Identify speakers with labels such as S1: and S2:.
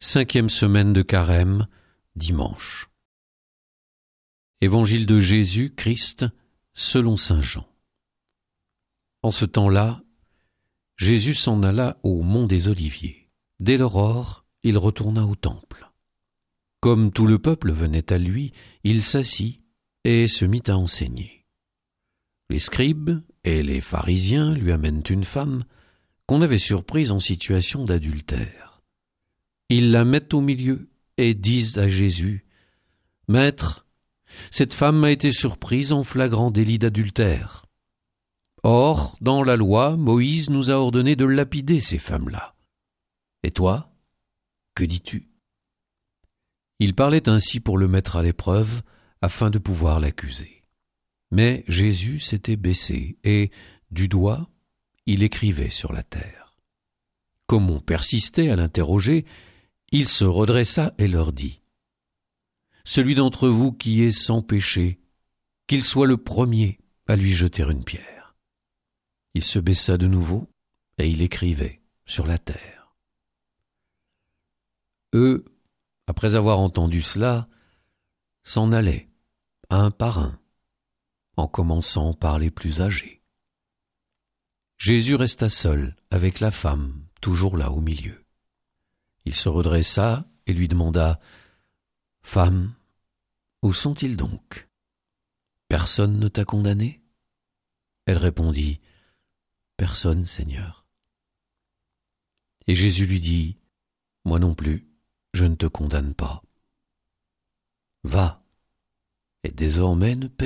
S1: 5e semaine de Carême, dimanche. Évangile de Jésus-Christ selon saint Jean. En ce temps-là, Jésus s'en alla au mont des Oliviers. Dès l'aurore, il retourna au temple. Comme tout le peuple venait à lui, il s'assit et se mit à enseigner. Les scribes et les pharisiens lui amènent une femme qu'on avait surprise en situation d'adultère. Ils la mettent au milieu et disent à Jésus : « Maître, cette femme a été surprise en flagrant délit d'adultère. Or, dans la loi, Moïse nous a ordonné de lapider ces femmes-là. Et toi, que dis-tu » Il parlait ainsi pour le mettre à l'épreuve, afin de pouvoir l'accuser. Mais Jésus s'était baissé et, du doigt, il écrivait sur la terre. Comme on persistait à l'interroger, il se redressa et leur dit : « Celui d'entre vous qui est sans péché, qu'il soit le premier à lui jeter une pierre. » Il se baissa de nouveau et il écrivait sur la terre. Eux, après avoir entendu cela, s'en allaient, un par un, en commençant par les plus âgés. Jésus resta seul avec la femme, toujours là au milieu. Il se redressa et lui demanda : « Femme, où sont-ils donc ? Personne ne t'a condamné ? » Elle répondit : « Personne, Seigneur. » Et Jésus lui dit : « Moi non plus, je ne te condamne pas. Va, et désormais ne pêche plus. »